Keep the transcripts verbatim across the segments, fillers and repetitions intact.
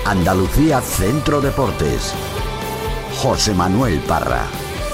Andalucía Centro Deportes. José Manuel Parra.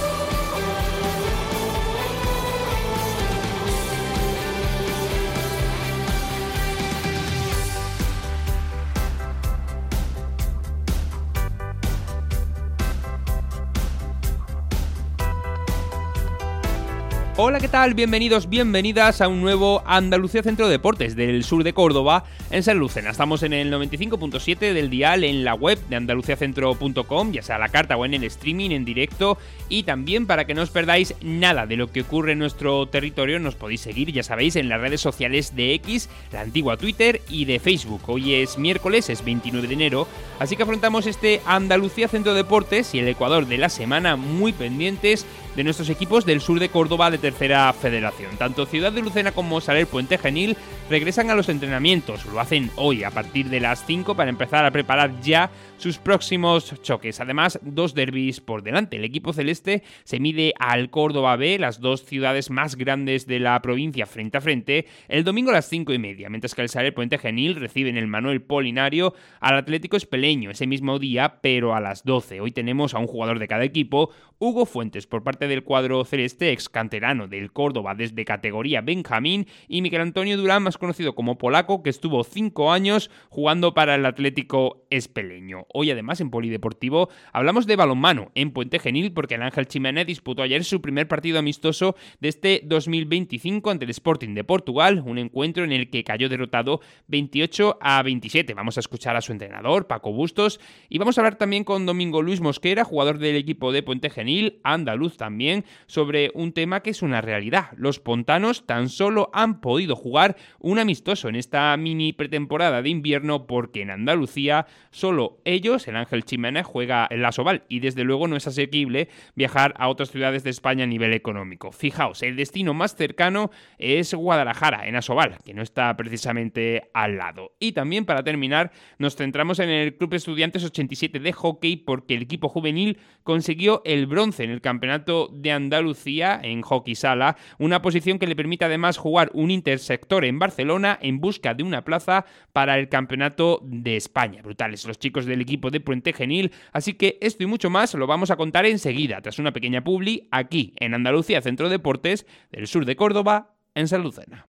Hola, ¿qué tal? Bienvenidos, bienvenidas a un nuevo Andalucía Centro Deportes del sur de Córdoba, en San Lucena. Estamos en el noventa y cinco punto siete del dial, en la web de andaluciacentro punto com, ya sea a la carta o en el streaming, en directo, y también para que no os perdáis nada de lo que ocurre en nuestro territorio, nos podéis seguir, ya sabéis, en las redes sociales de X, la antigua Twitter, y de Facebook. Hoy es miércoles, es veintinueve de enero, así que afrontamos este Andalucía Centro Deportes y el Ecuador de la semana muy pendientes de nuestros equipos del sur de Córdoba de Tercera Federación. Tanto Ciudad de Lucena como Saler Puente Genil regresan a los entrenamientos. Lo hacen hoy a partir de las cinco para empezar a preparar ya sus próximos choques. Además, dos derbis por delante. El equipo celeste se mide al Córdoba B, las dos ciudades más grandes de la provincia, frente a frente, el domingo a las cinco y media, mientras que el Saler Puente Genil recibe en el Manuel Polinario al Atlético Espeleño ese mismo día, pero a las doce. Hoy tenemos a un jugador de cada equipo, Hugo Fuentes por parte del cuadro celeste, ex canterano del Córdoba desde categoría Benjamín, y Miguel Antonio Durán, más conocido como Polaco, que estuvo cinco años jugando para el Atlético Espeleño. Hoy además en Polideportivo hablamos de balonmano en Puente Genil, porque el Ángel Chiménez disputó ayer su primer partido amistoso de este dos mil veinticinco ante el Sporting de Portugal, un encuentro en el que cayó derrotado veintiocho a veintisiete. Vamos a escuchar a su entrenador, Paco Bustos, y vamos a hablar también con Domingo Luis Mosquera, jugador del equipo de Puente Genil, andaluz también, sobre un tema que es una realidad. Los pontanos tan solo han podido jugar un amistoso en esta mini pretemporada de invierno, porque en Andalucía solo ellos, el Ángel Chiménez, juega en la Soval y desde luego no es asequible viajar a otras ciudades de España a nivel económico. Fijaos, el destino más cercano es Guadalajara, en Asobal, que no está precisamente al lado. Y también, para terminar, nos centramos en el Club Estudiantes ochenta y siete de hockey, porque el equipo juvenil consiguió el bronce en el Campeonato de Andalucía en hockey sala, una posición que le permite además jugar un intersector en Barcelona en busca de una plaza para el Campeonato de España. Brutales los chicos del equipo de Puente Genil, así que esto y mucho más lo vamos a contar enseguida, tras una pequeña publi, aquí en Andalucía Centro Deportes del sur de Córdoba, en San Lucena.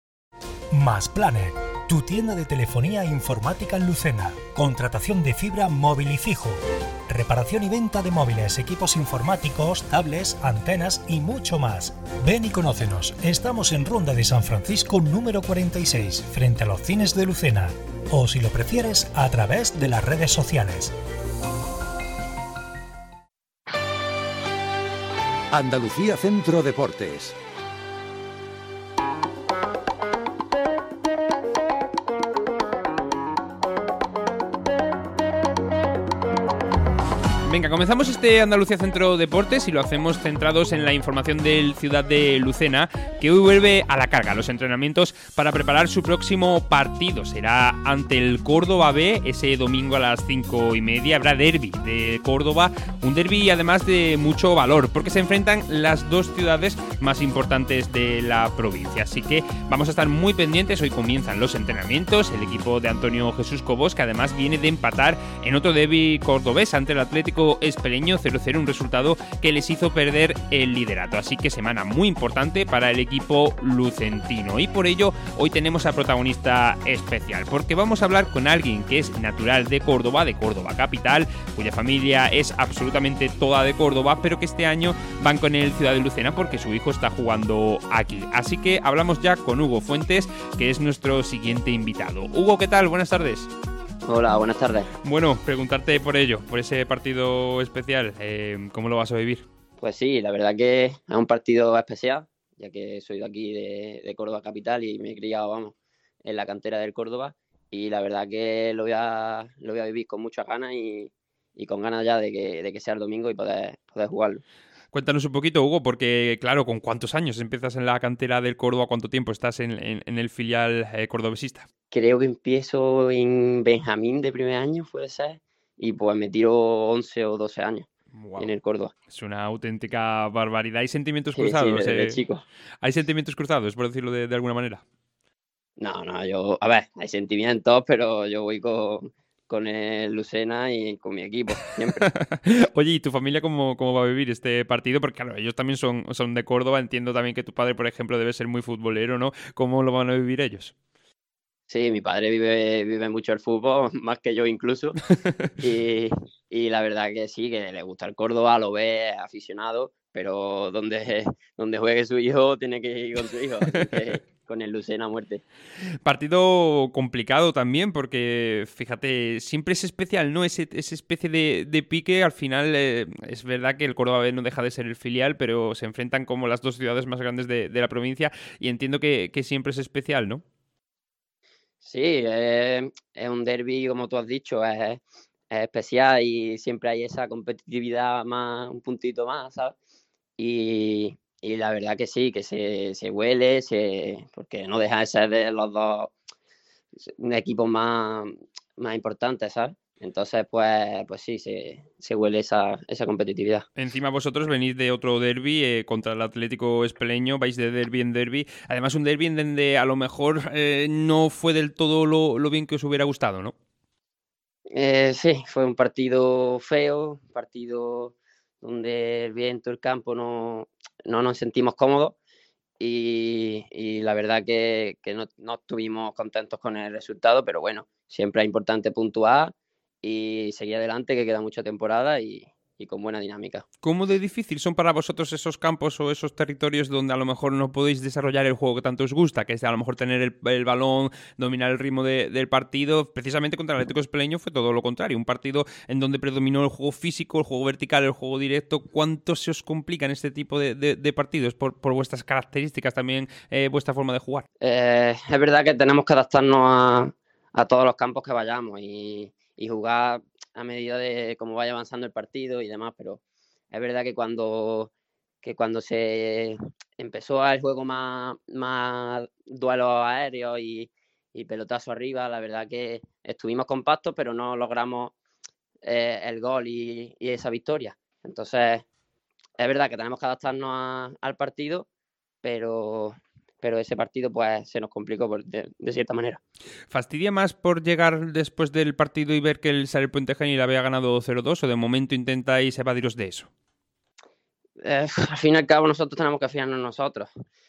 Más Planet, tu tienda de telefonía e informática en Lucena. Contratación de fibra móvil y fijo. Reparación y venta de móviles, equipos informáticos, tablets, antenas y mucho más. Ven y conócenos. Estamos en Ronda de San Francisco número cuarenta y seis, frente a los cines de Lucena. O si lo prefieres, a través de las redes sociales. Andalucía Centro Deportes. Venga, comenzamos este Andalucía Centro Deportes y lo hacemos centrados en la información del Ciudad de Lucena, que hoy vuelve a la carga los entrenamientos para preparar su próximo partido. Será ante el Córdoba B ese domingo a las cinco y media. Habrá derbi de Córdoba, un derbi además de mucho valor, porque se enfrentan las dos ciudades más importantes de la provincia. Así que vamos a estar muy pendientes. Hoy comienzan los entrenamientos. El equipo de Antonio Jesús Cobos, que además viene de empatar en otro derbi cordobés ante el Atlético Espeleño cero cero, un resultado que les hizo perder el liderato. Así que semana muy importante para el equipo lucentino, y por ello hoy tenemos a protagonista especial, porque vamos a hablar con alguien que es natural de Córdoba, de Córdoba capital, cuya familia es absolutamente toda de Córdoba, pero que este año van con el Ciudad de Lucena porque su hijo está jugando aquí. Así que hablamos ya con Hugo Fuentes, que es nuestro siguiente invitado. Hugo, ¿qué tal? Buenas tardes. Hola, buenas tardes. Bueno, preguntarte por ello, por ese partido especial, eh, ¿cómo lo vas a vivir? Pues sí, la verdad que es un partido especial, ya que soy de aquí, de, de Córdoba capital, y me he criado, vamos, en la cantera del Córdoba, y la verdad que lo voy a, lo voy a vivir con muchas ganas y, y con ganas ya de que, de que sea el domingo y poder, poder jugarlo. Cuéntanos un poquito, Hugo, porque claro, ¿con cuántos años empiezas en la cantera del Córdoba? ¿Cuánto tiempo estás en, en, en el filial eh, cordobesista? Creo que empiezo en Benjamín de primer año, puede ser, y pues me tiro once o doce años. Wow. En el Córdoba. Es una auténtica barbaridad. ¿Hay sentimientos sí, cruzados? Sí, desde eh? chico. ¿Hay sentimientos cruzados, por decirlo de, de alguna manera? No, no, yo... A ver, hay sentimientos, pero yo voy con, con el Lucena y con mi equipo, siempre. Oye, ¿y tu familia cómo, cómo va a vivir este partido? Porque claro, ellos también son, son de Córdoba, entiendo también que tu padre, por ejemplo, debe ser muy futbolero, ¿no? ¿Cómo lo van a vivir ellos? Sí, mi padre vive, vive mucho el fútbol, más que yo incluso, y, y la verdad que sí, que le gusta el Córdoba, lo ve, es aficionado, pero donde, donde juegue su hijo tiene que ir con su hijo, así que con el Lucena a muerte. Partido complicado también, porque fíjate, siempre es especial, ¿no? Ese, esa especie de, de pique, al final eh, es verdad que el Córdoba B no deja de ser el filial, pero se enfrentan como las dos ciudades más grandes de, de la provincia y entiendo que, que siempre es especial, ¿no? Sí, es, es un derbi, como tú has dicho, es, es especial y siempre hay esa competitividad más, un puntito más, ¿sabes? Y, y la verdad que sí, que se, se huele, se, porque no deja de ser de los dos equipos más, más importantes, ¿sabes? Entonces, pues, pues sí, se, se huele esa, esa competitividad. Encima vosotros venís de otro derbi eh, contra el Atlético Espeleño, vais de derbi en derbi. Además, un derbi en donde a lo mejor eh, no fue del todo lo, lo bien que os hubiera gustado, ¿no? Eh, sí, fue un partido feo, un partido donde el viento, el campo no, no nos sentimos cómodos y, y la verdad que, que no, no estuvimos contentos con el resultado, pero bueno, siempre es importante puntuar y seguir adelante, que queda mucha temporada y, y con buena dinámica. ¿Cómo de difícil son para vosotros esos campos o esos territorios donde a lo mejor no podéis desarrollar el juego que tanto os gusta, que es a lo mejor tener el, el balón, dominar el ritmo de, del partido? Precisamente contra el Atlético Espeleño fue todo lo contrario, un partido en donde predominó el juego físico, el juego vertical, el juego directo. ¿Cuánto se os complica en este tipo de, de, de partidos por, por vuestras características, también eh, vuestra forma de jugar? Eh, es verdad que tenemos que adaptarnos a, a todos los campos que vayamos y, y jugar a medida de cómo vaya avanzando el partido y demás, pero es verdad que cuando, que cuando se empezó el juego más, más duelos aéreos y, y pelotazo arriba, la verdad que estuvimos compactos, pero no logramos eh, el gol y, y esa victoria. Entonces, es verdad que tenemos que adaptarnos a, al partido, pero... pero ese partido pues se nos complicó por, de, de cierta manera. ¿Fastidia más por llegar después del partido y ver que el Sale Puente Genil había ganado cero dos o de momento intentáis evadiros de eso? Eh, al fin y al cabo nosotros tenemos que fiarnos en nosotros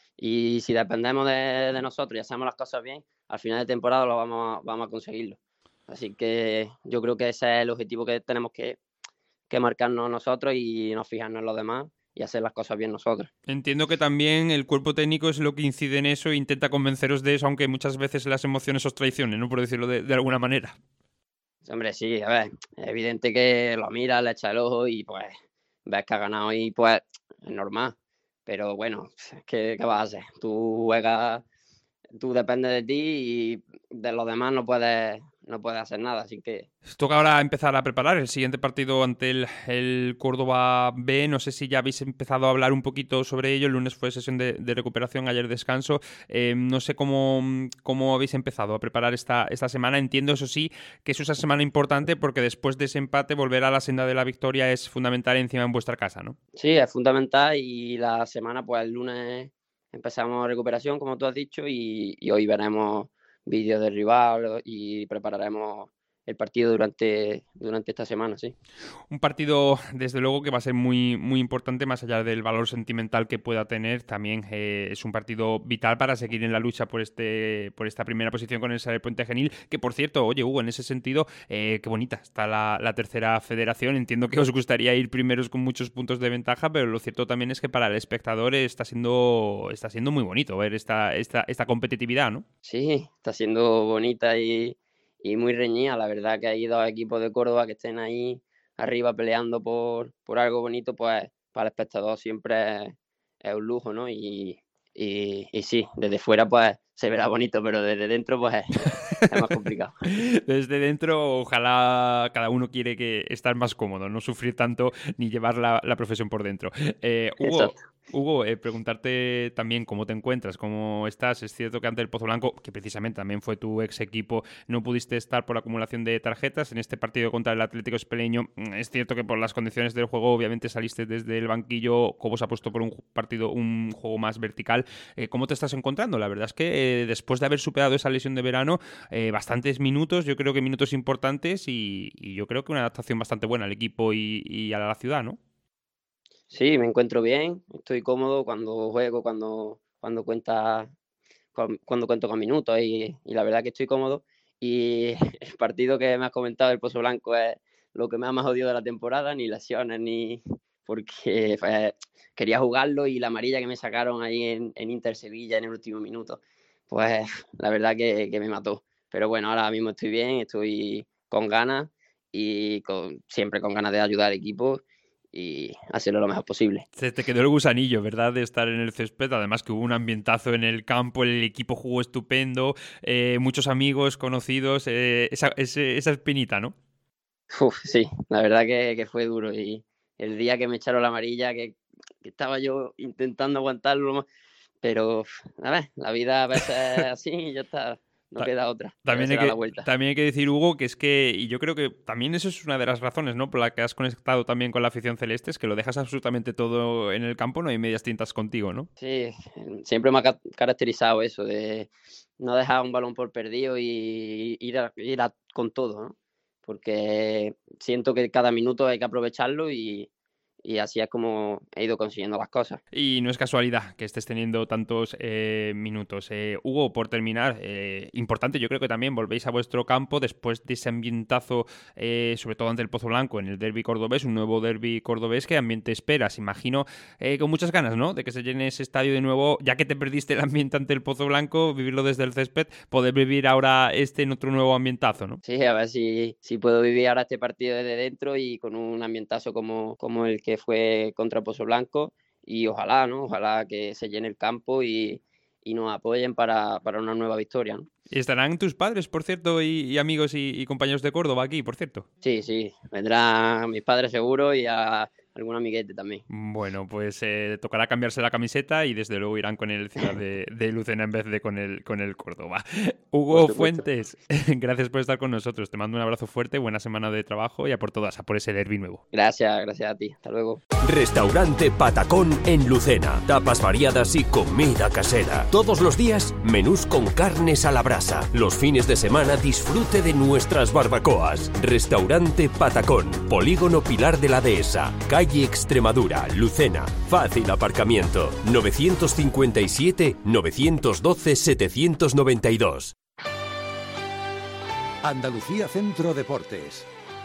y si dependemos de, de nosotros y hacemos las cosas bien, al final de temporada lo vamos a, vamos a conseguirlo. Así que yo creo que ese es el objetivo que tenemos que, que marcarnos nosotros y no fijarnos en los demás y hacer las cosas bien nosotros. Entiendo que también el cuerpo técnico es lo que incide en eso e intenta convenceros de eso, aunque muchas veces las emociones os traicionen, ¿no? Por decirlo de, de alguna manera. Hombre, sí, a ver, es evidente que lo miras, le echas el ojo y pues ves que ha ganado y pues es normal. Pero bueno, ¿qué, qué vas a hacer? Tú juegas, tú dependes de ti y de los demás no puedes, no puedes hacer nada, así que... Toca ahora empezar a preparar el siguiente partido ante el, el Córdoba B. No sé si ya habéis empezado a hablar un poquito sobre ello. El lunes fue sesión de, de recuperación, ayer descanso. Eh, no sé cómo, cómo habéis empezado a preparar esta, esta semana. Entiendo, eso sí, que es una semana importante porque después de ese empate volver a la senda de la victoria es fundamental encima en vuestra casa, ¿no? Sí, es fundamental y la semana, pues el lunes empezamos recuperación, como tú has dicho, y, y hoy veremos vídeos del rival y prepararemos el partido durante, durante esta semana, sí. Un partido, desde luego, que va a ser muy, muy importante, más allá del valor sentimental que pueda tener. También eh, es un partido vital para seguir en la lucha por este por esta primera posición con el Sale Puente Genil, que por cierto, oye Hugo, en ese sentido, eh, qué bonita está la, la tercera federación. Entiendo que os gustaría ir primeros con muchos puntos de ventaja, pero lo cierto también es que para el espectador está siendo, está siendo muy bonito ver esta, esta, esta competitividad, ¿no? Sí, está siendo bonita y y muy reñida. La verdad que hay dos equipos de Córdoba que estén ahí arriba peleando por, por algo bonito, pues para el espectador siempre es, es un lujo, ¿no? Y, y, y sí, desde fuera pues se verá bonito, pero desde dentro pues es más complicado. Desde dentro, ojalá cada uno quiere que estar más cómodo, no sufrir tanto ni llevar la, la profesión por dentro. Eh, Hugo, Exacto. Hugo eh, preguntarte también cómo te encuentras, cómo estás. Es cierto que ante el Pozo Blanco, que precisamente también fue tu ex equipo, no pudiste estar por la acumulación de tarjetas. En este partido contra el Atlético Espeleño, es cierto que por las condiciones del juego, obviamente saliste desde el banquillo. Cobos ha puesto por un partido, un juego más vertical. Eh, ¿Cómo te estás encontrando? La verdad es que eh, después de haber superado esa lesión de verano, eh, bastantes minutos, yo creo que minutos importantes y, y yo creo que una adaptación bastante buena al equipo y, y a la ciudad, ¿no? Sí, me encuentro bien, estoy cómodo cuando juego, cuando, cuando cuenta, cuando cuento con minutos y, y la verdad que estoy cómodo. Y el partido que me has comentado, el Pozo Blanco, es lo que me ha más odiado de la temporada, ni lesiones, ni porque pues, quería jugarlo y la amarilla que me sacaron ahí en, en Inter Sevilla en el último minuto, pues la verdad que, que me mató. Pero bueno, ahora mismo estoy bien, estoy con ganas y con, siempre con ganas de ayudar al equipo y hacerlo lo mejor posible. Se te quedó el gusanillo, ¿verdad?, de estar en el césped. Además que hubo un ambientazo en el campo, el equipo jugó estupendo, eh, muchos amigos, conocidos, eh, esa, ese, esa espinita, ¿no? Uf, sí, la verdad que, que fue duro y el día que me echaron la amarilla, que, que estaba yo intentando aguantarlo, pero a ver, la vida a veces es así y ya está. No queda otra. También hay, que, también hay que decir, Hugo, que es que, y yo creo que también eso es una de las razones, ¿no?, por la que has conectado también con la afición celeste, es que lo dejas absolutamente todo en el campo, no hay medias tintas contigo, ¿no? Sí, siempre me ha caracterizado eso, de no dejar un balón por perdido y ir, a, ir a, con todo, ¿no? Porque siento que cada minuto hay que aprovecharlo y... y así es como he ido consiguiendo las cosas. Y no es casualidad que estés teniendo tantos eh, minutos. Eh, Hugo, por terminar, eh, importante, yo creo que también volvéis a vuestro campo después de ese ambientazo, eh, sobre todo ante el Pozo Blanco, en el derbi cordobés, un nuevo derbi cordobés. ¿Qué ambiente esperas? Imagino eh, con muchas ganas, ¿no?, de que se llene ese estadio de nuevo, ya que te perdiste el ambiente ante el Pozo Blanco, vivirlo desde el césped, poder vivir ahora este en otro nuevo ambientazo, ¿no? Sí, a ver si, si puedo vivir ahora este partido desde dentro y con un ambientazo como, como el que fue contra Pozo Blanco y ojalá, ¿no? Ojalá que se llene el campo y, y nos apoyen para, para una nueva victoria, ¿no? ¿Estarán tus padres, por cierto, y, y amigos y, y compañeros de Córdoba aquí, por cierto? Sí, sí, vendrán mis padres seguro y a algún amiguete también. Bueno, pues eh, tocará cambiarse la camiseta y desde luego irán con el Ciudad de, de Lucena en vez de con el, con el Córdoba. Hugo Fuentes, gracias por estar con nosotros. Te mando un abrazo fuerte, buena semana de trabajo y a por todas, a por ese derbi nuevo. Gracias, gracias a ti. Hasta luego. Restaurante Patacón en Lucena. Tapas variadas y comida casera. Todos los días, menús con carnes a la brasa. Los fines de semana, disfrute de nuestras barbacoas. Restaurante Patacón, Polígono Pilar de la Dehesa, calle Extremadura, Lucena. Fácil aparcamiento. novecientos cincuenta y siete, novecientos doce, setecientos noventa y dos. Andalucía Centro Deportes.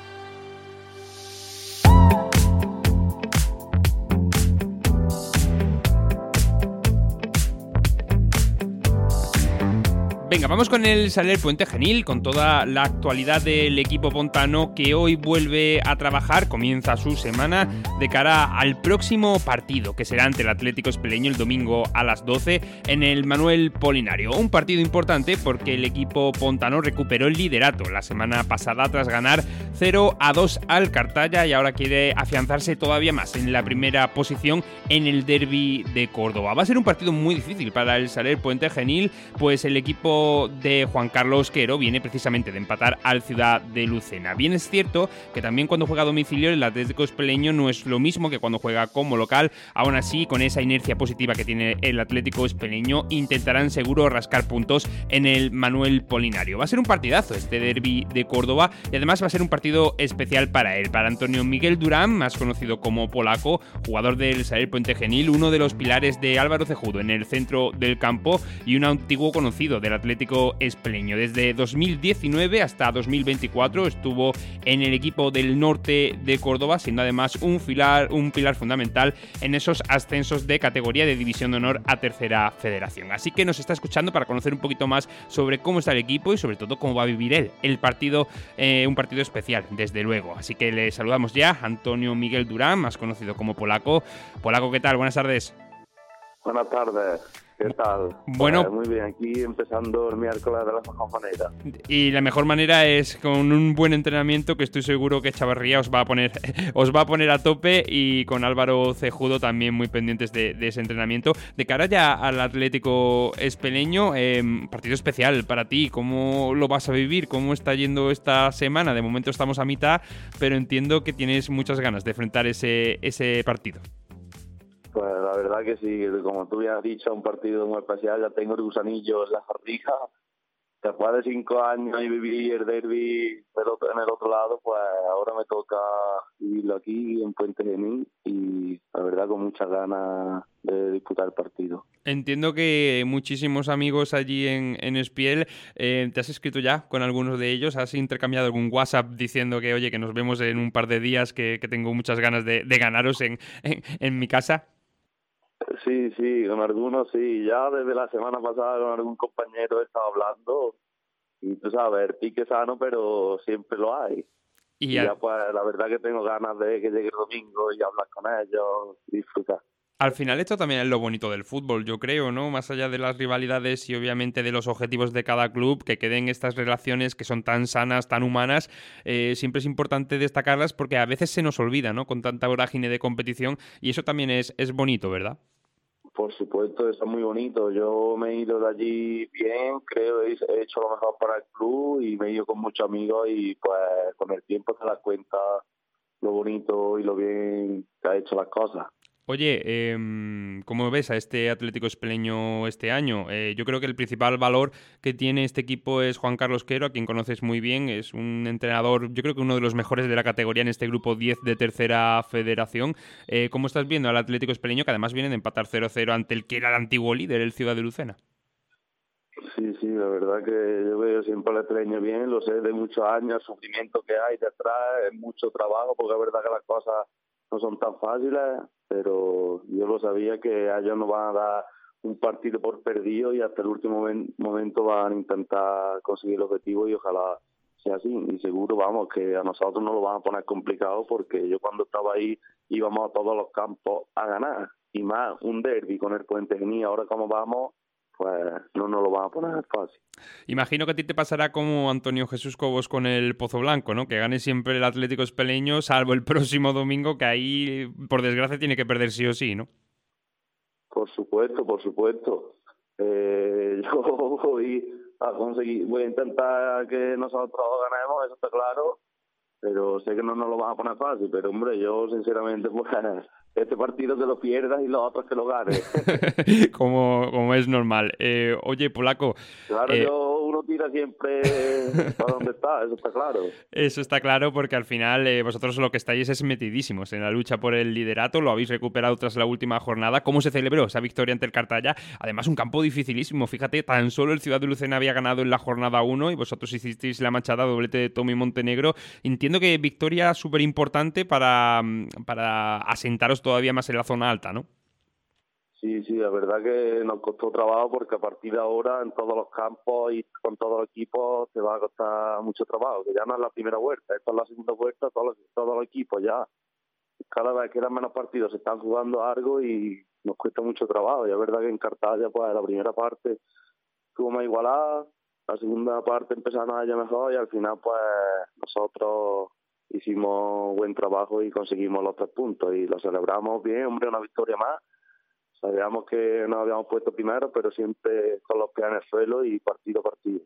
Venga, vamos con el Saler Puente Genil, con toda la actualidad del equipo pontano que hoy vuelve a trabajar, comienza su semana de cara al próximo partido, que será ante el Atlético Espeleño el domingo a las doce en el Manuel Polinario. Un partido importante porque el equipo pontano recuperó el liderato la semana pasada tras ganar cero a dos al Cartaya y ahora quiere afianzarse todavía más en la primera posición en el derbi de Córdoba. Va a ser un partido muy difícil para el Saler Puente Genil, pues el equipo de Juan Carlos Quero viene precisamente de empatar al Ciudad de Lucena. Bien es cierto que también cuando juega a domicilio el Atlético Espeleño no es lo mismo que cuando juega como local. Aún así, con esa inercia positiva que tiene el Atlético Espeleño, intentarán seguro rascar puntos en el Manuel Polinario. Va a ser un partidazo este derbi de Córdoba y además va a ser un partido especial para él, para Antonio Miguel Durán, más conocido como Polaco, jugador del Saler Puente Genil, uno de los pilares de Álvaro Cejudo en el centro del campo y un antiguo conocido del Atlético Espeleño. Desde dos mil diecinueve hasta dos mil veinticuatro estuvo en el equipo del norte de Córdoba, siendo además un pilar, un pilar fundamental en esos ascensos de categoría de División de Honor a Tercera Federación. Así que nos está escuchando para conocer un poquito más sobre cómo está el equipo y sobre todo cómo va a vivir él el partido, eh, un partido especial, desde luego. Así que le saludamos ya, Antonio Miguel Durán, más conocido como Polaco. Polaco, ¿qué tal? Buenas tardes. Buenas tardes. ¿Qué tal? Bueno, pues muy bien, aquí empezando el miércoles de la mejor manera. Y la mejor manera es con un buen entrenamiento que estoy seguro que Chavarría os va a poner os va a poner a tope y con Álvaro Cejudo también muy pendientes de, de ese entrenamiento. De cara ya al Atlético Espeleño, eh, partido especial para ti. ¿Cómo lo vas a vivir? ¿Cómo está yendo esta semana? De momento estamos a mitad, pero entiendo que tienes muchas ganas de enfrentar ese, ese partido. Pues la verdad que sí, como tú ya has dicho, un partido muy especial, ya tengo el gusanillo en la barriga. Después de cinco años y vivir el derbi del otro, en el otro lado, pues ahora me toca vivirlo aquí en Puente Genil y la verdad con muchas ganas de disputar el partido. Entiendo que muchísimos amigos allí en, en Espiel, eh, ¿te has escrito ya con algunos de ellos? ¿Has intercambiado algún WhatsApp diciendo que, oye, que nos vemos en un par de días, que, que tengo muchas ganas de, de ganaros en, en, en mi casa? Sí, sí, con algunos sí. Ya desde la semana pasada con algún compañero he estado hablando y tú sabes, el pique sano, pero siempre lo hay. Y, y ya al... pues la verdad que tengo ganas de que llegue el domingo y hablar con ellos y disfrutar. Al final esto también es lo bonito del fútbol, yo creo, ¿no? Más allá de las rivalidades y obviamente de los objetivos de cada club, que queden estas relaciones que son tan sanas, tan humanas, eh, siempre es importante destacarlas porque a veces se nos olvida, ¿no? Con tanta vorágine de competición y eso también es, es bonito, ¿verdad? Por supuesto, eso es muy bonito. Yo me he ido de allí bien, creo, he hecho lo mejor para el club y me he ido con muchos amigos y pues con el tiempo te das cuenta lo bonito y lo bien que ha hecho las cosas. Oye, eh, ¿cómo ves a este Atlético Espeleño este año? Eh, yo creo que el principal valor que tiene este equipo es Juan Carlos Quero, a quien conoces muy bien. Es un entrenador, yo creo que uno de los mejores de la categoría en este grupo diez de Tercera Federación. Eh, ¿Cómo estás viendo al Atlético Espeleño, que además viene de empatar cero cero ante el que era el antiguo líder, el Ciudad de Lucena? Sí, sí, la verdad que yo veo siempre al Espeleño bien, lo sé de muchos años, el sufrimiento que hay detrás, es mucho trabajo, porque es verdad que las cosas no son tan fáciles, pero yo lo sabía que a ellos nos van a dar un partido por perdido y hasta el último momento van a intentar conseguir el objetivo y ojalá sea así. Y seguro, vamos, que a nosotros nos lo van a poner complicado porque yo cuando estaba ahí íbamos a todos los campos a ganar y más un derbi con el Puente Genil, ahora como vamos, pues no nos lo van a poner fácil. Imagino que a ti te pasará como Antonio Jesús Cobos con el Pozo Blanco, ¿no? Que gane siempre el Atlético Espeleño, salvo el próximo domingo, que ahí, por desgracia, tiene que perder sí o sí, ¿no? Por supuesto, por supuesto. Eh, yo voy a conseguir, voy a intentar que nosotros ganemos, eso está claro, pero sé que no nos lo van a poner fácil, pero hombre, yo sinceramente, pues este partido que lo pierdas y los otros que lo ganes. como, como es normal. Eh, oye, Polaco... Claro, eh... yo uno tira siempre para donde está, eso está claro. Eso está claro porque al final eh, vosotros lo que estáis es metidísimos en la lucha por el liderato, lo habéis recuperado tras la última jornada. ¿Cómo se celebró esa victoria ante el Cartaya? Además, un campo dificilísimo. Fíjate, tan solo el Ciudad de Lucena había ganado en la jornada uno y vosotros hicisteis la machada, doblete de Tommy Montenegro. Entiendo que victoria súper importante para, para asentaros todavía más en la zona alta, ¿no? Sí, sí, la verdad que nos costó trabajo porque a partir de ahora en todos los campos y con todos los equipos te va a costar mucho trabajo, que ya no es la primera vuelta, esta es la segunda vuelta, todos los, todos los equipos ya, cada vez quedan menos partidos, se están jugando algo y nos cuesta mucho trabajo. Y es verdad que en Cartaya pues la primera parte estuvo más igualada, la segunda parte empezaron a ir mejor y al final pues nosotros hicimos buen trabajo y conseguimos los tres puntos y lo celebramos bien, hombre, una victoria más. Sabíamos que nos habíamos puesto primero, pero siempre con los pies en el suelo y partido a partido.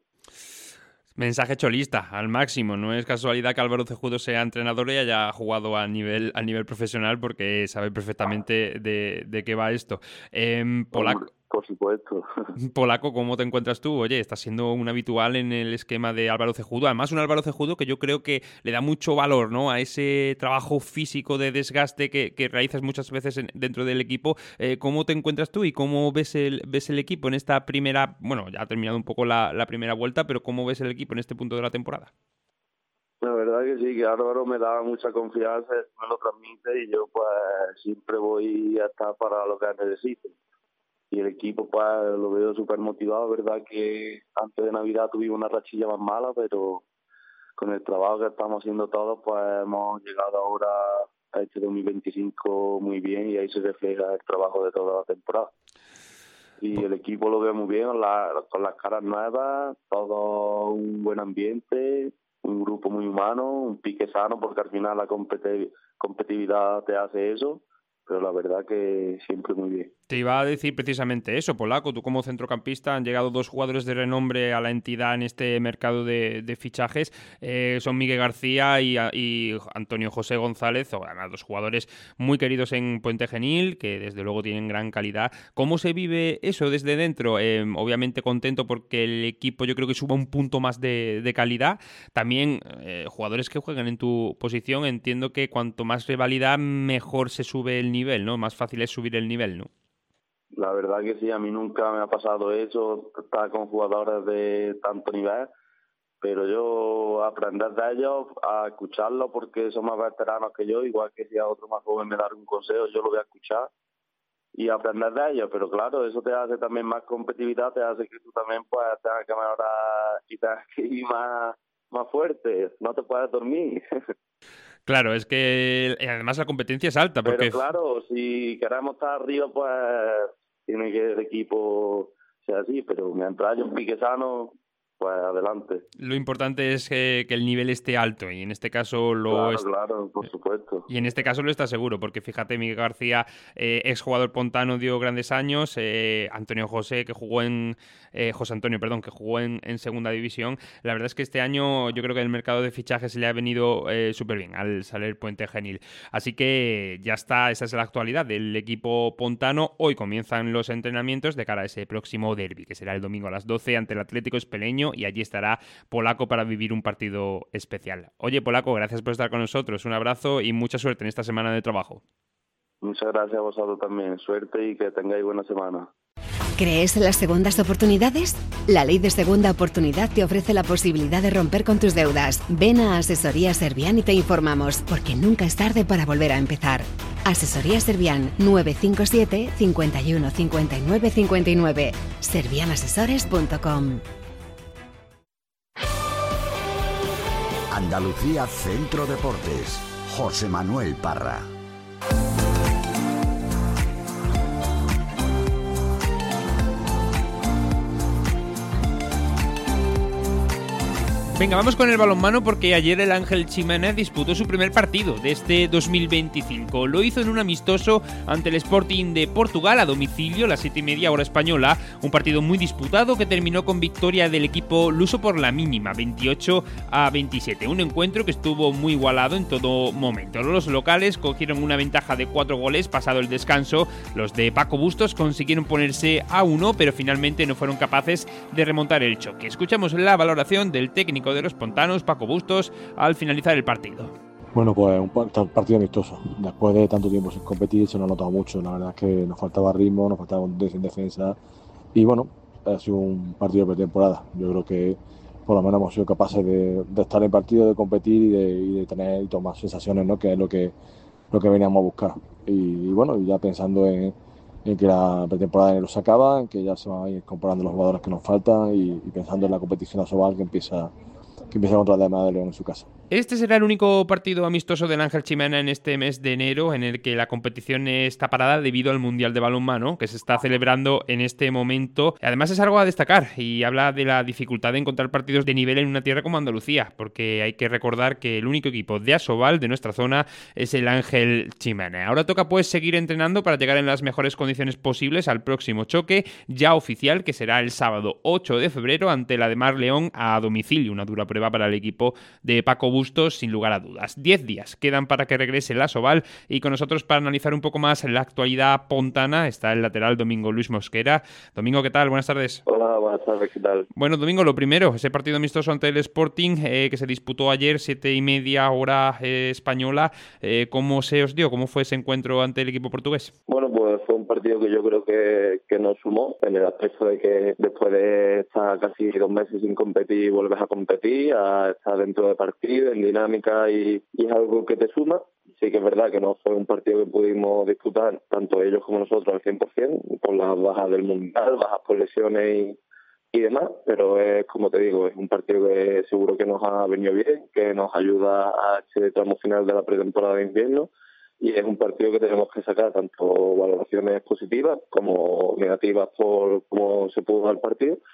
Mensaje cholista, al máximo. No es casualidad que Álvaro Cejudo sea entrenador y haya jugado a nivel a nivel profesional porque sabe perfectamente de, de qué va esto. Eh, Polaco, por supuesto. Polaco, ¿cómo te encuentras tú? Oye, estás siendo un habitual en el esquema de Álvaro Cejudo. Además, un Álvaro Cejudo que yo creo que le da mucho valor, ¿no?, a ese trabajo físico de desgaste que, que realizas muchas veces en, dentro del equipo. Eh, ¿Cómo te encuentras tú y cómo ves el, ves el equipo en esta primera... Bueno, ya ha terminado un poco la, la primera vuelta, pero ¿cómo ves el equipo en este punto de la temporada? La verdad que sí, que Álvaro me da mucha confianza, me lo transmite y yo pues siempre voy a estar para lo que necesite. Y el equipo pues lo veo súper motivado, verdad que antes de Navidad tuvimos una rachilla más mala, pero con el trabajo que estamos haciendo todos pues hemos llegado ahora a este dos mil veinticinco muy bien y ahí se refleja el trabajo de toda la temporada. Y el equipo lo veo muy bien, con, la, con las caras nuevas, todo un buen ambiente, un grupo muy humano, un pique sano, porque al final la competi- competitividad te hace eso, pero la verdad que siempre muy bien. Te iba a decir precisamente eso, Polaco. Tú como centrocampista, han llegado dos jugadores de renombre a la entidad en este mercado de, de fichajes. Eh, son Miguel García y, y Antonio José González, o además dos jugadores muy queridos en Puente Genil, que desde luego tienen gran calidad. ¿Cómo se vive eso desde dentro? Eh, obviamente contento porque el equipo yo creo que suba un punto más de, de calidad. También eh, jugadores que juegan en tu posición, entiendo que cuanto más rivalidad, mejor se sube el nivel, ¿no? Más fácil es subir el nivel, ¿no? La verdad que sí, a mí nunca me ha pasado eso, estar con jugadores de tanto nivel, pero yo aprender de ellos, a escucharlos porque son más veteranos que yo, igual que si a otro más joven me da un consejo, yo lo voy a escuchar y aprender de ellos, pero claro, eso te hace también más competitividad, te hace que tú también pues tengas que mejorar y tengas que ir más, más fuerte, no te puedes dormir. Claro, es que además la competencia es alta. Porque... Pero claro, si queremos estar arriba, pues tiene que el equipo ser así, pero mientras haya un pique sano, pues adelante. Lo importante es que, que el nivel esté alto y en este caso lo claro, es. Claro, por supuesto. Y en este caso lo está seguro, porque fíjate, Miguel García, eh, exjugador pontano, dio grandes años. Eh, Antonio José, que jugó en. Eh, José Antonio, perdón, que jugó en, en segunda división. La verdad es que este año yo creo que el mercado de fichajes le ha venido eh, súper bien al salir Puente Genil. Así que ya está, esa es la actualidad del equipo pontano. Hoy comienzan los entrenamientos de cara a ese próximo derbi, que será el domingo a las doce ante el Atlético Espeleño, y allí estará Polaco para vivir un partido especial. Oye, Polaco, gracias por estar con nosotros. Un abrazo y mucha suerte en esta semana de trabajo. Muchas gracias a vosotros también. Suerte y que tengáis buena semana. ¿Crees en las segundas oportunidades? La Ley de Segunda Oportunidad te ofrece la posibilidad de romper con tus deudas. Ven a Asesoría Servian y te informamos, porque nunca es tarde para volver a empezar. Asesoría Servian, nueve cinco siete, cinco uno, cinco nueve cinco nueve. servian asesores punto com. Andalucía Centro Deportes. José Manuel Parra. Venga, vamos con el balonmano porque ayer el Ángel Ximénez disputó su primer partido de este dos mil veinticinco. Lo hizo en un amistoso ante el Sporting de Portugal a domicilio, a las siete y media hora española. Un partido muy disputado que terminó con victoria del equipo luso por la mínima, veintiocho a veintisiete. Un encuentro que estuvo muy igualado en todo momento. Los locales cogieron una ventaja de cuatro goles pasado el descanso. Los de Paco Bustos consiguieron ponerse a uno, pero finalmente no fueron capaces de remontar el choque. Escuchamos la valoración del técnico de los pontanos, Paco Bustos, al finalizar el partido. Bueno, pues un partido amistoso. Después de tanto tiempo sin competir se nos ha notado mucho. La verdad es que nos faltaba ritmo, nos faltaba contundencia en defensa y bueno, ha sido un partido de pretemporada. Yo creo que por lo menos hemos sido capaces de, de estar en el partido, de competir y de, y de tener y tomar sensaciones, ¿no? Que es lo que, lo que veníamos a buscar. Y, y bueno, ya pensando en, en que la pretemporada de enero se acaba, en que ya se van a ir comparando los jugadores que nos faltan y, y pensando en la competición nacional que empieza que empieza contra la Dama de León en su casa. Este será el único partido amistoso del Ángel Ximénez en este mes de enero en el que la competición está parada debido al Mundial de Balonmano que se está celebrando en este momento. Además es algo a destacar y habla de la dificultad de encontrar partidos de nivel en una tierra como Andalucía, porque hay que recordar que el único equipo de Asobal de nuestra zona es el Ángel Ximénez. Ahora toca pues seguir entrenando para llegar en las mejores condiciones posibles al próximo choque ya oficial, que será el sábado ocho de febrero ante la de Mar León a domicilio, una dura prueba para el equipo de Paco Bustos, sin lugar a dudas. Diez días quedan para que regrese el Asobal y con nosotros para analizar un poco más la actualidad pontana está el lateral Domingo Luis Mosquera. Domingo, ¿qué tal? Buenas tardes. Hola, buenas tardes, ¿qué tal? Bueno, Domingo, lo primero, ese partido amistoso ante el Sporting eh, que se disputó ayer, siete y media hora eh, española, eh, ¿cómo se os dio? ¿Cómo fue ese encuentro ante el equipo portugués? Bueno, pues fue un partido que yo creo que, que nos sumó en el aspecto de que después de estar casi dos meses sin competir, vuelves a competir, a estar dentro de partido, en dinámica y, y es algo que te suma. Sí que es verdad que no fue un partido que pudimos disputar, tanto ellos como nosotros, al cien por ciento, por las bajas del Mundial, bajas por lesiones y, y demás, pero es, como te digo, es un partido que seguro que nos ha venido bien, que nos ayuda a ese tramo final de la pretemporada de invierno y es un partido que tenemos que sacar tanto valoraciones positivas como negativas por cómo se pudo dar el partido.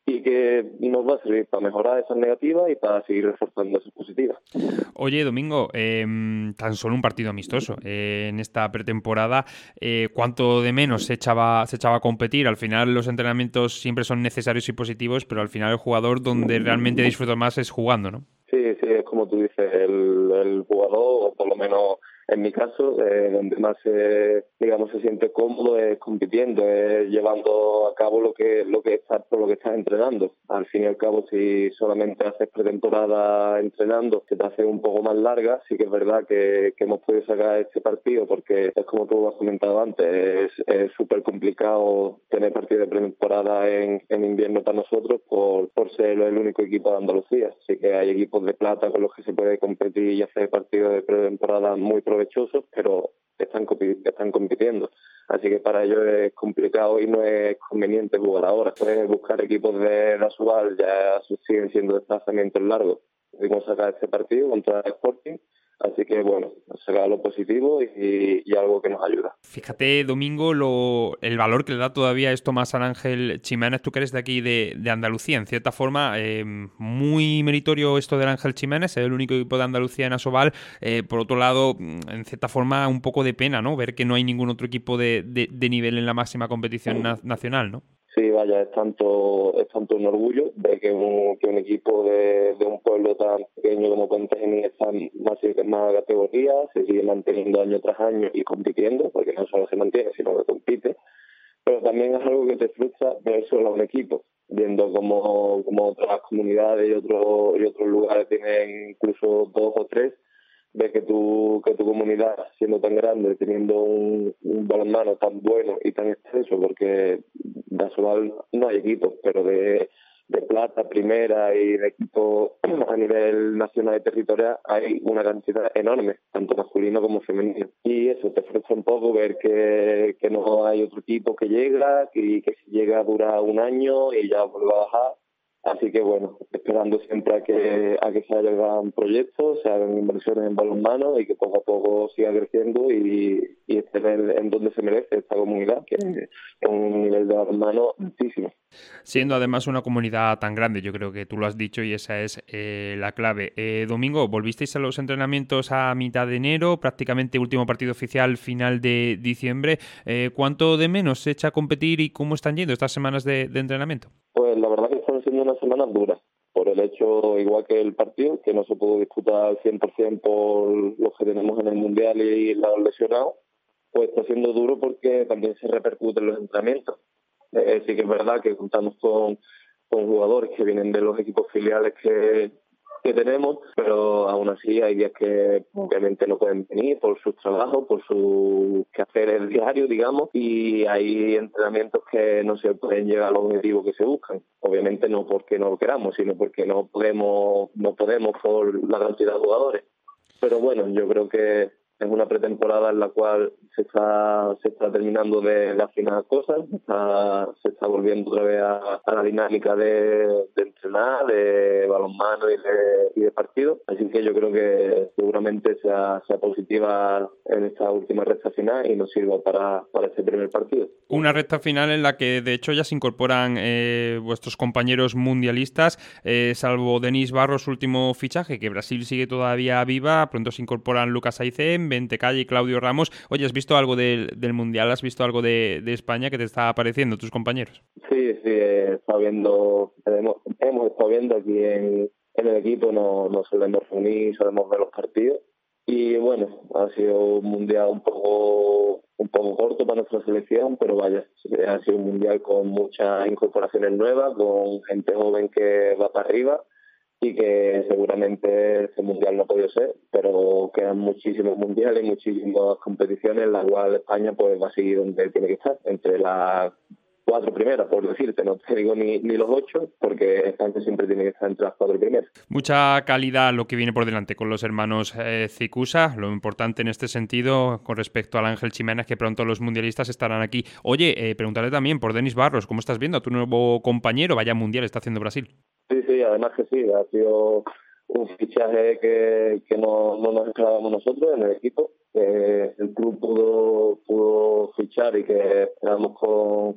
y que nos va a servir para mejorar esas negativas y para seguir reforzando esas positivas. Oye, Domingo, eh, tan solo un partido amistoso eh, en esta pretemporada, eh, ¿cuánto de menos se echaba, se echaba a competir? Al final los entrenamientos siempre son necesarios y positivos, pero al final el jugador donde realmente disfruta más es jugando, ¿no? Sí, sí, es como tú dices, el, el jugador, o por lo menos en mi caso, eh, donde más se, digamos, se siente cómodo es compitiendo, es llevando a cabo lo que lo que estás, por lo que estás entrenando. Al fin y al cabo, si solamente haces pretemporada entrenando, que te hace un poco más larga, sí que es verdad que, que hemos podido sacar este partido, porque es como tú has comentado antes, es súper complicado tener partido de pretemporada en, en invierno para nosotros por, por ser el único equipo de Andalucía. Así que hay equipos de plata con los que se puede competir y hacer partidos de pretemporada muy provechosos, pero están, están compitiendo. Así que para ellos es complicado y no es conveniente jugar ahora. Pues buscar equipos de la Asobal ya siguen siendo desplazamientos largos. Pudimos sacar este partido contra el Sporting, así que bueno, sacar lo positivo y, y algo que nos ayuda. Fíjate, Domingo, lo, el valor que le da todavía esto más a Ángel Chiménez. Tú que eres de aquí, de, de Andalucía, en cierta forma, eh, muy meritorio esto del Ángel Chiménez, el único equipo de Andalucía en Asobal. Eh, por otro lado, en cierta forma, un poco de pena, ¿no? Ver que no hay ningún otro equipo de, de, de nivel en la máxima competición na- nacional, ¿no? Sí, vaya, es tanto es tanto un orgullo de que un, que un equipo de, de un pueblo tan pequeño como Puente Genil está en más, más categoría, se sigue manteniendo año tras año y compitiendo, porque no solo se mantiene, sino que compite. Pero también es algo que te frustra ver solo a un equipo, viendo como, como otras comunidades y otros y otros lugares tienen incluso dos o tres. Ves que tu, que tu comunidad, siendo tan grande, teniendo un, un balonmano tan bueno y tan extenso, porque de Asobal no hay equipos, pero de, de plata, primera y de equipos a nivel nacional y territorial hay una cantidad enorme, tanto masculino como femenino. Y eso te frustra un poco ver que, que no hay otro equipo que llega, que, que si llega dura un año y ya vuelve a bajar. Así que bueno, esperando siempre a que a que se hagan proyectos, se hagan inversiones en balonmano y que poco a poco siga creciendo y, y esté en, en donde se merece esta comunidad, que es un nivel de balonmano altísimo. Siendo además una comunidad tan grande, yo creo que tú lo has dicho y esa es eh, la clave. Eh, Domingo, volvisteis a los entrenamientos a mitad de enero, prácticamente último partido oficial final de diciembre. Eh, ¿Cuánto de menos se echa a competir y cómo están yendo estas semanas de, de entrenamiento? Pues la verdad que están siendo unas semanas duras, por el hecho, igual que el partido, que no se pudo disputar al cien por ciento por los que tenemos en el Mundial y los lesionados, pues está siendo duro porque también se repercute en los entrenamientos. Eh, sí que es verdad que contamos con, con jugadores que vienen de los equipos filiales que, que tenemos, pero aún así hay días que obviamente no pueden venir por sus trabajos, por sus quehaceres diarios, digamos, y hay entrenamientos que no se pueden llegar a los objetivos que se buscan. Obviamente no porque no lo queramos, sino porque no podemos, no podemos por la cantidad de jugadores. Pero bueno, yo creo que es una pretemporada en la cual se está se está terminando de, de afinar cosas, se está, se está volviendo otra vez a, a la dinámica de, de entrenar, de balonmano y de, y de partido. Así que yo creo que seguramente sea, sea positiva en esta última recta final y nos sirva para, para este primer partido. Una recta final en la que de hecho ya se incorporan eh, vuestros compañeros mundialistas, eh, salvo Denis Barros, último fichaje, que Brasil sigue todavía viva. Pronto se incorporan Lucas Aicén, Ventecalle y Claudio Ramos. Oye, ¿has visto algo del, del Mundial? ¿Has visto algo de, de España que te está pareciendo, tus compañeros? Sí, sí, he estado viendo, hemos, hemos estado viendo aquí en, en el equipo, nos no solemos reunir, solemos ver los partidos. Y bueno, ha sido un mundial un poco un poco corto para nuestra selección, pero vaya, ha sido un mundial con muchas incorporaciones nuevas, con gente joven que va para arriba y que seguramente este mundial no ha podido ser, pero quedan muchísimos mundiales y muchísimas competiciones en las cuales España pues va a seguir donde tiene que estar, entre las cuatro primeras, por decirte, no te digo ni, ni los ocho, porque España siempre tiene que estar entre las cuatro primeras. Mucha calidad lo que viene por delante con los hermanos eh, Cicusa. Lo importante en este sentido, con respecto al Ángel Chiménez, que pronto los mundialistas estarán aquí. Oye, eh, preguntarle también por Denis Barros, ¿cómo estás viendo a tu nuevo compañero? Vaya mundial está haciendo Brasil. Sí, sí, además que sí, ha sido un fichaje que, que no, no nos esperábamos nosotros en el equipo, que el club pudo, pudo fichar y que esperamos con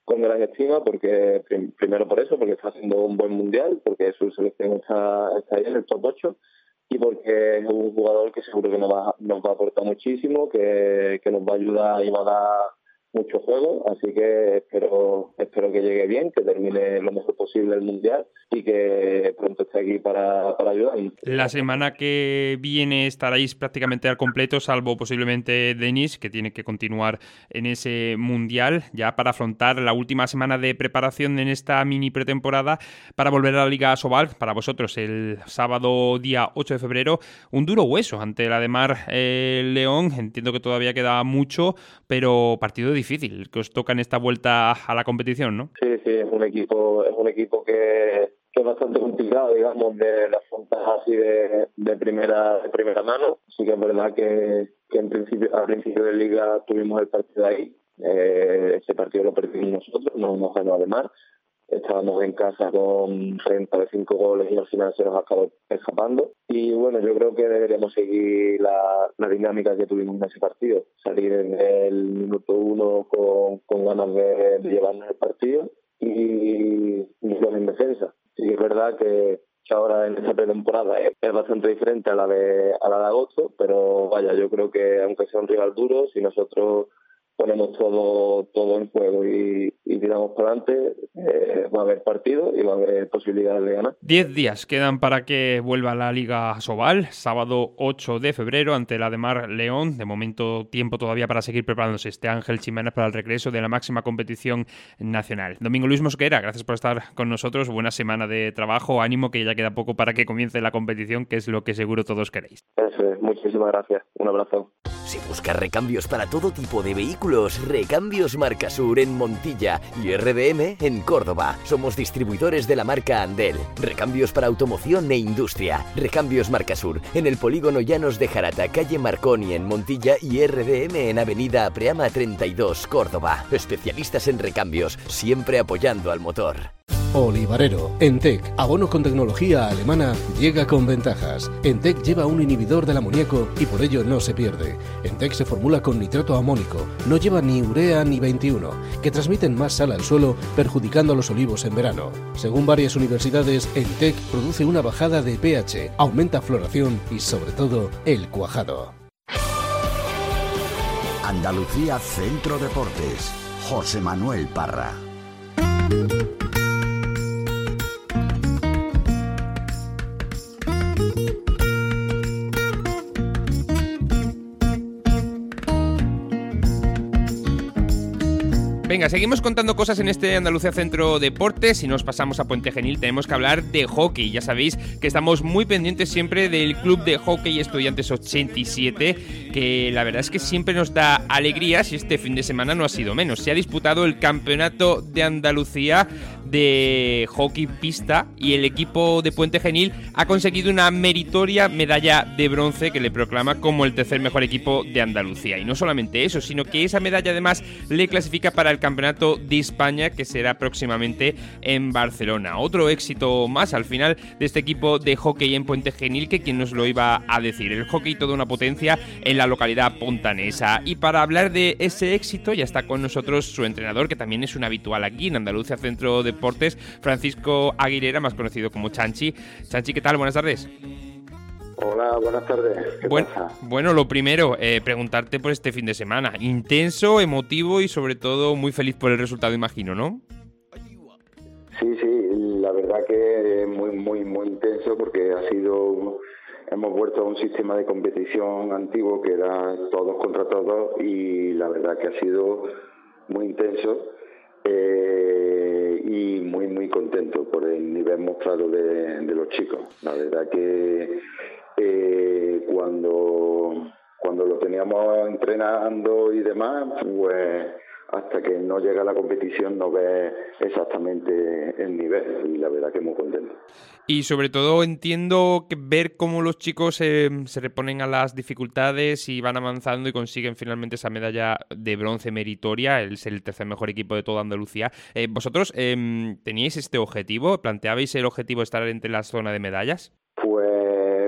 con gran estima, porque prim- primero por eso, porque está haciendo un buen mundial, porque su selección está, está ahí en el top ocho, y porque es un jugador que seguro que nos va, nos va a aportar muchísimo, que, que nos va a ayudar y va a dar mucho juego, así que espero espero que llegue bien, que termine lo mejor posible el mundial y que pronto esté aquí para, para ayudarnos. La semana que viene estaréis prácticamente al completo, salvo posiblemente Denis, que tiene que continuar en ese mundial, ya para afrontar la última semana de preparación en esta mini pretemporada para volver a la Liga Asobal. Para vosotros, el sábado día ocho de febrero, un duro hueso ante el Ademar eh, León. Entiendo que todavía queda mucho, pero partido difícil que os toca en esta vuelta a la competición, ¿no? Sí, sí, es un equipo, es un equipo que, que es bastante complicado, digamos, de las puntas así de, de primera de primera mano. Sí que es verdad que, que en principio, al principio de liga tuvimos el partido ahí. Eh, ese partido lo perdimos nosotros, no nos ganó Ademar. Estábamos en casa con treinta y cinco goles y al final se nos acabó escapando. Y bueno, yo creo que deberíamos seguir la, la dinámica que tuvimos en ese partido. Salir en el minuto uno con, con ganas de, de llevarnos el partido y, y con en defensa. Sí, es verdad que, que ahora en esta pretemporada es, es bastante diferente a la de a la de agosto, pero vaya, yo creo que aunque sea un rival duro, si nosotros ponemos todo todo en juego y, y tiramos para adelante, eh, va a haber partido y va a haber posibilidades de ganar. Diez días quedan para que vuelva la Liga Asobal, sábado ocho de febrero ante el Ademar León. De momento, tiempo todavía para seguir preparándose este Ángel Chimenas para el regreso de la máxima competición nacional. Domingo Luis Mosquera, gracias por estar con nosotros. Buena semana de trabajo, ánimo, que ya queda poco para que comience la competición, que es lo que seguro todos queréis. Eso es, muchísimas gracias. Un abrazo. Si buscas recambios para todo tipo de vehículos, Recambios Marcasur en Montilla y R D M en Córdoba. Somos distribuidores de la marca Andel. Recambios para automoción e industria. Recambios Marcasur en el polígono Llanos de Jarata, calle Marconi en Montilla y R D M en avenida Apreama treinta y dos, Córdoba. Especialistas en recambios, siempre apoyando al motor. Olivarero. Entec, abono con tecnología alemana, llega con ventajas. Entec lleva un inhibidor del amoníaco y por ello no se pierde. Entec se formula con nitrato amónico, no lleva ni urea ni veintiuno, que transmiten más sal al suelo, perjudicando a los olivos en verano. Según varias universidades, Entec produce una bajada de pH, aumenta floración y sobre todo el cuajado. Andalucía Centro Deportes. José Manuel Parra. Venga, seguimos contando cosas en este Andalucía Centro Deportes. Si nos pasamos a Puente Genil, tenemos que hablar de hockey. Ya sabéis que estamos muy pendientes siempre del Club de Hockey Estudiantes ochenta y siete, que la verdad es que siempre nos da alegrías y este fin de semana no ha sido menos. Se ha disputado el Campeonato de Andalucía de hockey pista y el equipo de Puente Genil ha conseguido una meritoria medalla de bronce que le proclama como el tercer mejor equipo de Andalucía. Y no solamente eso, sino que esa medalla además le clasifica para el Campeonato de España, que será próximamente en Barcelona. Otro éxito más al final de este equipo de hockey en Puente Genil, que quien nos lo iba a decir. El hockey toda una potencia en la localidad pontanesa. Y para hablar de ese éxito ya está con nosotros su entrenador, que también es un habitual aquí en Andalucía Centro Deportes, Francisco Aguilera, más conocido como Chanchi. Chanchi, ¿qué tal? Buenas tardes. Hola, buenas tardes. ¿Qué bueno, pasa? Bueno, lo primero, eh, preguntarte por este fin de semana. Intenso, emotivo y sobre todo muy feliz por el resultado, imagino, ¿no? Sí, sí, la verdad que muy, muy, muy intenso porque ha sido... Hemos vuelto a un sistema de competición antiguo que era todos contra todos y la verdad que ha sido muy intenso eh, y muy, muy contento por el nivel mostrado de, de los chicos. La verdad que eh, cuando, cuando lo teníamos entrenando y demás, pues hasta que no llega a la competición no ves exactamente el nivel y la verdad que muy contento. Y sobre todo entiendo que ver cómo los chicos eh, se reponen a las dificultades y van avanzando y consiguen finalmente esa medalla de bronce meritoria, el ser el tercer mejor equipo de toda Andalucía. Eh, ¿Vosotros eh, teníais este objetivo? ¿Planteabais el objetivo de estar entre la zona de medallas? Pues mira,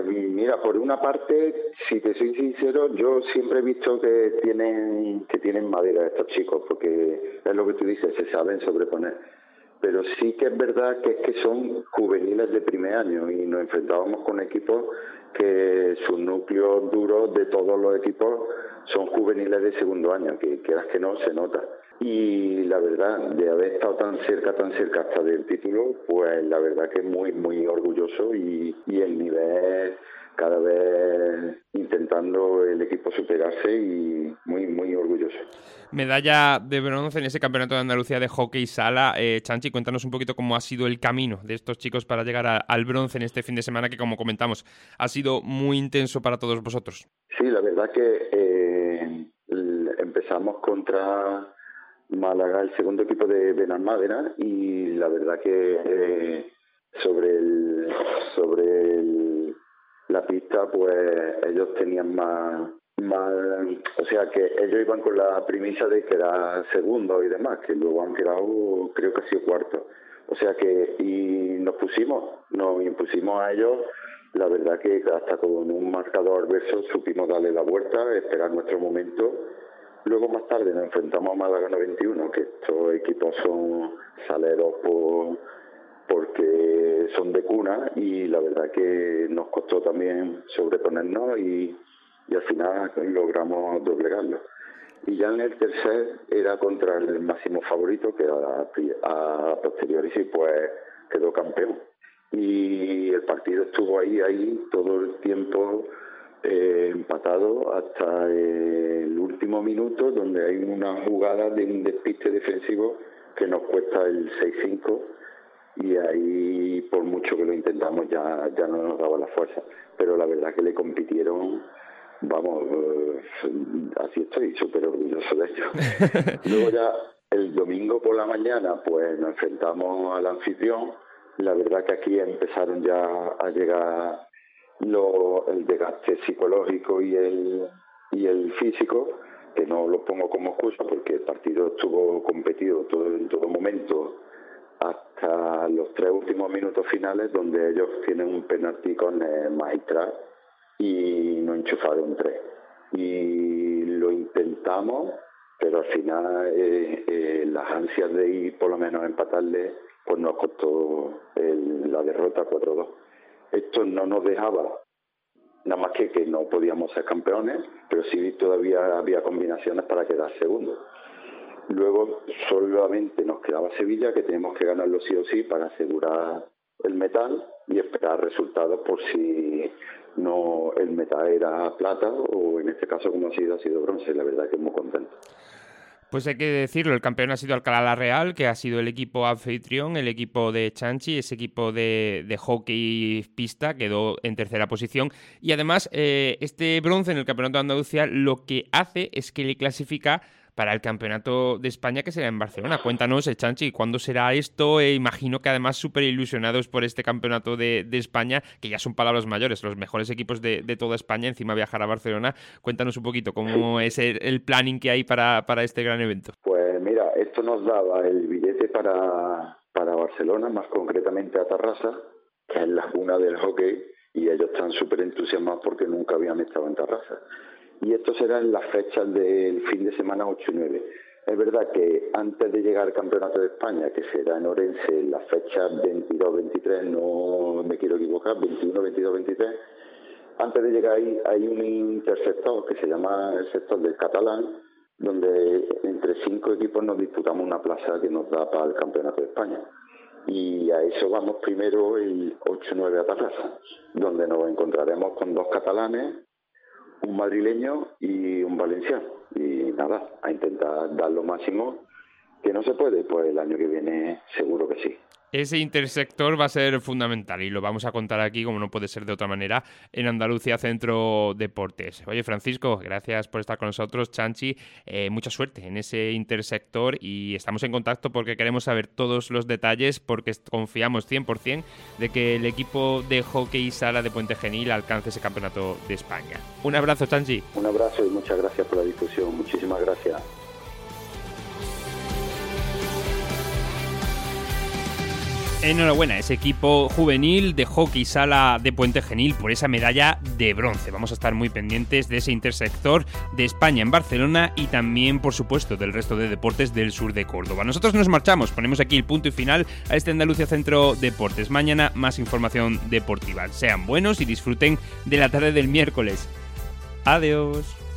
Mira, por una parte, si te soy sincero, yo siempre he visto que tienen que tienen madera estos chicos, porque es lo que tú dices, se saben sobreponer. Pero sí que es verdad que es que son juveniles de primer año y nos enfrentábamos con equipos que sus núcleos duros de todos los equipos son juveniles de segundo año, que quieras que no, se nota. Y la verdad, de haber estado tan cerca, tan cerca hasta del título, pues la verdad que muy, muy orgulloso y, y el nivel cada vez intentando el equipo superarse y muy, muy orgulloso. Medalla de bronce en ese campeonato de Andalucía de hockey sala. Eh, Chanchi, cuéntanos un poquito cómo ha sido el camino de estos chicos para llegar a, al bronce en este fin de semana que, como comentamos, ha sido muy intenso para todos vosotros. Sí, la verdad que eh, empezamos contra Málaga, el segundo equipo de Benalmádena, y la verdad que eh, sobre el, sobre el, la pista pues ellos tenían más, más, o sea que ellos iban con la premisa de que era segundo y demás, que luego han quedado, creo que ha sido cuarto, o sea que y nos pusimos, nos impusimos a ellos. La verdad que hasta con un marcador adverso supimos darle la vuelta, esperar nuestro momento. Luego más tarde nos enfrentamos a Málaga noventa y uno, que estos equipos son saleros por, porque son de cuna, y la verdad que nos costó también sobreponernos y, y al final logramos doblegarlo. Y ya en el tercer era contra el máximo favorito, que a, a posteriori sí pues quedó campeón. Y el partido estuvo ahí, ahí todo el tiempo eh, empatado hasta el último minuto, donde hay una jugada de un despiste defensivo que nos cuesta el seis cinco, y ahí por mucho que lo intentamos ya, ya no nos daba la fuerza. Pero la verdad que le compitieron, vamos, eh, así estoy súper orgulloso de ellos. Luego ya el domingo por la mañana pues nos enfrentamos al anfitrión. La verdad que aquí empezaron ya a llegar lo, el desgaste psicológico y el y el físico, que no lo pongo como excusa porque el partido estuvo competido todo en todo momento hasta los tres últimos minutos finales, donde ellos tienen un penalti con el magistral y nos enchufaron tres. Y lo intentamos, pero al final eh, eh, las ansias de ir por lo menos a empatarle pues nos costó el, la derrota cuatro dos. Esto no nos dejaba nada más que que no podíamos ser campeones, pero sí todavía había combinaciones para quedar segundos. Luego solamente nos quedaba Sevilla, que tenemos que ganarlo sí o sí para asegurar el metal y esperar resultados por si no el metal era plata o en este caso como ha sido, ha sido bronce. La verdad que muy contento. Pues hay que decirlo, el campeón ha sido Alcalá La Real, que ha sido el equipo anfitrión, el equipo de Chanchi, ese equipo de, de hockey pista, quedó en tercera posición. Y además, eh, este bronce en el Campeonato de Andalucía lo que hace es que le clasifica para el Campeonato de España, que será en Barcelona. Cuéntanos, eh, Chanchi, ¿cuándo será esto? Eh, imagino que además súper ilusionados por este Campeonato de, de España, que ya son palabras mayores, los mejores equipos de, de toda España, encima viajar a Barcelona. Cuéntanos un poquito cómo es el, el planning que hay para, para este gran evento. Pues mira, esto nos daba el billete para, para Barcelona, más concretamente a Tarrasa, que es la cuna del hockey, y ellos están súper entusiasmados porque nunca habían estado en Tarrasa. Y esto será en las fechas del fin de semana ocho y nueve. Es verdad que antes de llegar al Campeonato de España, que será en Orense en las fechas veintidós veintitrés, no me quiero equivocar, veintiuno veintidós veintitrés, antes de llegar ahí hay un intersector que se llama el sector del Catalán, donde entre cinco equipos nos disputamos una plaza que nos da para el Campeonato de España. Y a eso vamos primero el ocho nueve a Tarrasa, donde nos encontraremos con dos catalanes, un madrileño y un valenciano. Y nada, a intentar dar lo máximo, que no se puede, pues el año que viene seguro que sí. Ese intersector va a ser fundamental y lo vamos a contar aquí, como no puede ser de otra manera, en Andalucía Centro Deportes. Oye, Francisco, gracias por estar con nosotros. Chanchi, eh, mucha suerte en ese intersector y estamos en contacto porque queremos saber todos los detalles, porque confiamos cien por ciento de que el equipo de hockey sala de Puente Genil alcance ese campeonato de España. Un abrazo, Chanchi. Un abrazo y muchas gracias por la difusión. Muchísimas gracias. Enhorabuena a ese equipo juvenil de hockey sala de Puente Genil por esa medalla de bronce. Vamos a estar muy pendientes de ese intersector de España en Barcelona y también, por supuesto, del resto de deportes del sur de Córdoba. Nosotros nos marchamos, ponemos aquí el punto y final a este Andalucía Centro Deportes. Mañana más información deportiva. Sean buenos y disfruten de la tarde del miércoles. Adiós.